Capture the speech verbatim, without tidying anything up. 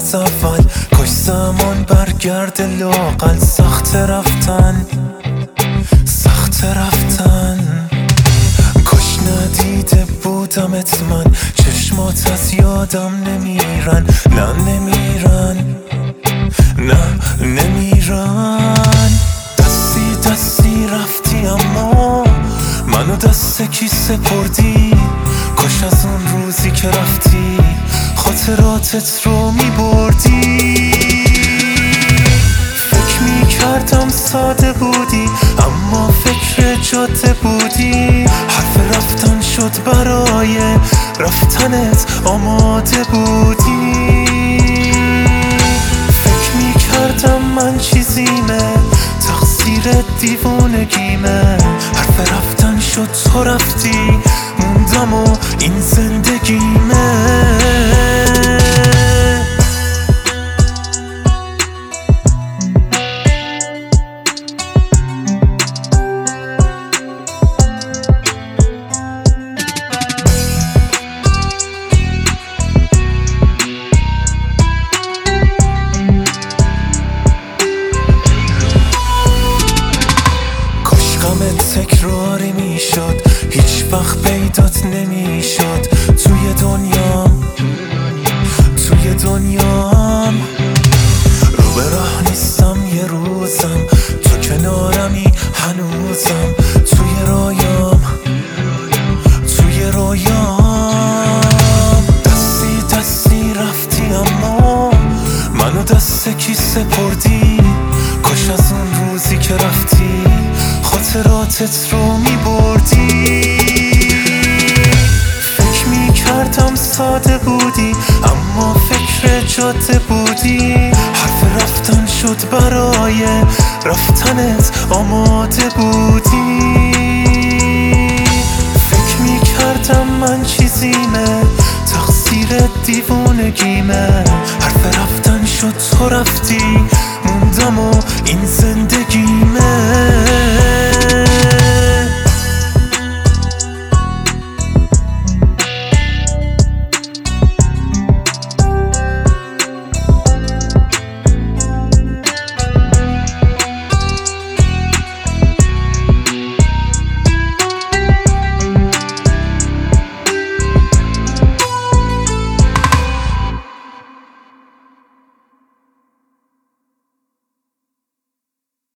از اول. کاش زمان برگرد لاقل. سخت رفتن سخت رفتن. کاش ندیده بودمت من. چشمات از یادم نمیرن. نه نمیرن نه نمیرن. دستی دستی رفتی اما منو دست کی سپردی؟ کاش از اون روزی که رفتی خاطراتت رو میبردی. فکر میکردم ساده بودی اما فکر جاده بودی. حرف رفتن شد برای رفتنت آماده بودی. فکر میکردم من چیزیمه تقصیر دیوونگیمه. حرف رفتن شد تو رفتی موندم و این زندگیمه. تکراری میشد هیچ وقت پیدات نمیشد. توی دنیام توی دنیام رو به راه نیستم. یه روزم تو کنارمی هنوزم. توی رویام توی رویام. دستی دستی رفتی اما منو دست کی سپردی؟ کاش از اون روزی که رفتی خاطراتت رو میبردی. فکر میکردم ساده بودی اما فکر جاده بودی. حرف رفتن شد برای رفتنت آماده بودی. فکر میکردم من چیزیمه تقصیر دیوونگیمه. حرف رفتن شد تو رفتی موندم و این زندگیمه.